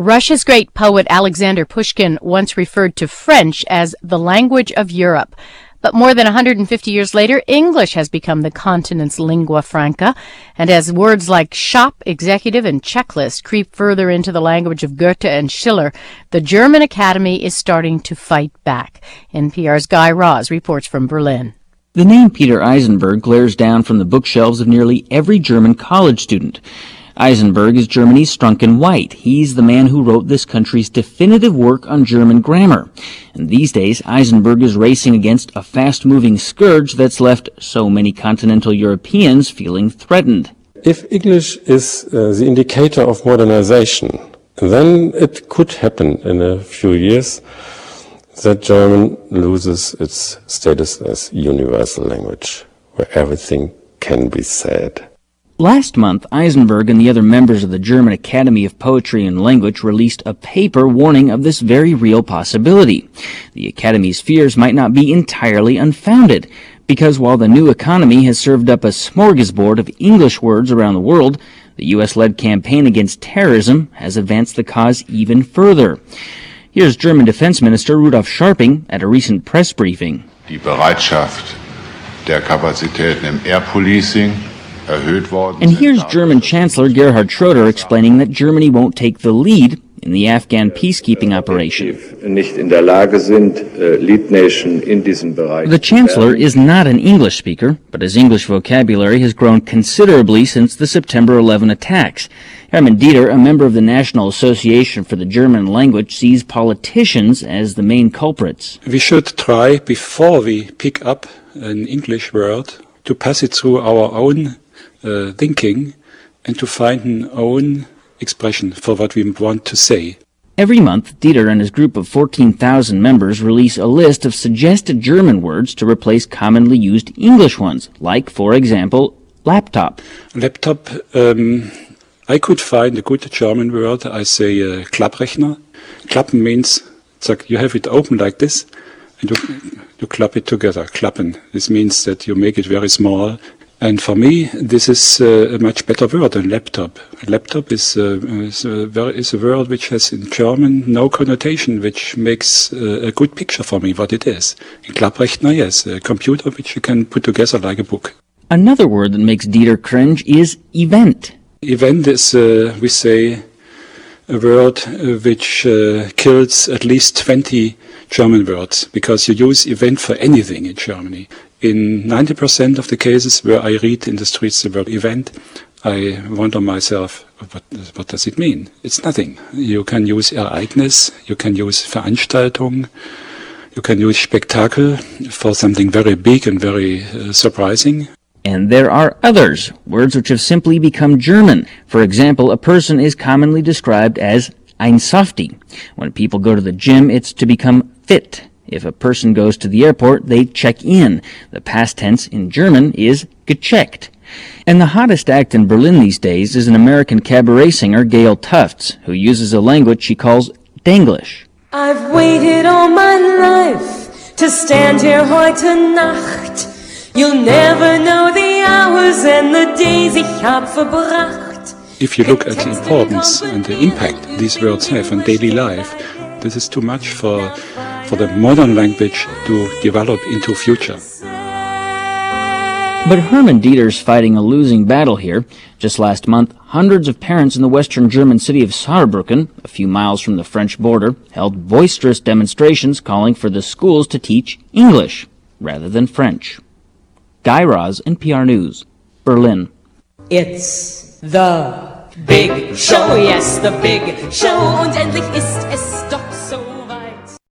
Russia's great poet Alexander Pushkin once referred to French as the language of Europe. But more than 150 years later, English has become the continent's lingua franca. And as words like shop, executive, and checklist creep further into the language of Goethe and Schiller, the German Academy is starting to fight back. NPR's Guy Raz reports from Berlin. The name Peter Eisenberg glares down from the bookshelves of nearly every German college student. Eisenberg is Germany's Strunken White. He's the man who wrote this country's definitive work on German grammar. And these days, Eisenberg is racing against a fast-moving scourge that's left so many continental Europeans feeling threatened. If English is the indicator of modernization, then it could happen in a few years that German loses its status as universal language, where everything can be said. Last month, Eisenberg and the other members of the German Academy of Poetry and Language released a paper warning of this very real possibility. The Academy's fears might not be entirely unfounded, because while the new economy has served up a smorgasbord of English words around the world, the U.S.-led campaign against terrorism has advanced the cause even further. Here's German Defense Minister Rudolf Scharping at a recent press briefing. Die Bereitschaft der Kapazitäten im Air Policing. And here's German Chancellor Gerhard Schröder explaining that Germany won't take the lead in the Afghan peacekeeping operation. The Chancellor is not an English speaker, but his English vocabulary has grown considerably since the September 11 attacks. Hermann Dieter, a member of the National Association for the German Language, sees politicians as the main culprits. We should try, before we pick up an English word, to pass it through our own thinking and to find an own expression for what we want to say. Every month, Dieter and his group of 14,000 members release a list of suggested German words to replace commonly used English ones, like, for example, laptop. Laptop, I could find a good German word. I say Klapprechner. Klappen means you have it open like this and you clap it together. Klappen. This means that you make it very small. And for me, this is a much better word than laptop. Laptop is a word which has in German no connotation, which makes a good picture for me what it is. In Klapprechner, yes, a computer which you can put together like a book. Another word that makes Dieter cringe is event. Event is, we say, a word which kills at least 20 German words, because you use event for anything in Germany. In 90% of the cases where I read in the streets the word event, I wonder myself, what does it mean? It's nothing. You can use Ereignis, you can use Veranstaltung, you can use Spektakel for something very big and very surprising. And there are others, words which have simply become German. For example, a person is commonly described as ein Softie. When people go to the gym, it's to become fit. If a person goes to the airport, they check in. The past tense in German is gecheckt. And the hottest act in Berlin these days is an American cabaret singer, Gail Tufts, who uses a language she calls Denglish. I've waited all my life to stand here heute Nacht. You'll never know the hours and the days ich hab verbracht. If you look at the importance and the impact these words have on daily life, this is too much for the modern language to develop into future. But Hermann Dieter's fighting a losing battle here. Just last month, hundreds of parents in the western German city of Saarbrücken, a few miles from the French border, held boisterous demonstrations calling for the schools to teach English rather than French. Guy Raz, NPR News, Berlin. It's the big show, yes, the big show, und endlich ist es doch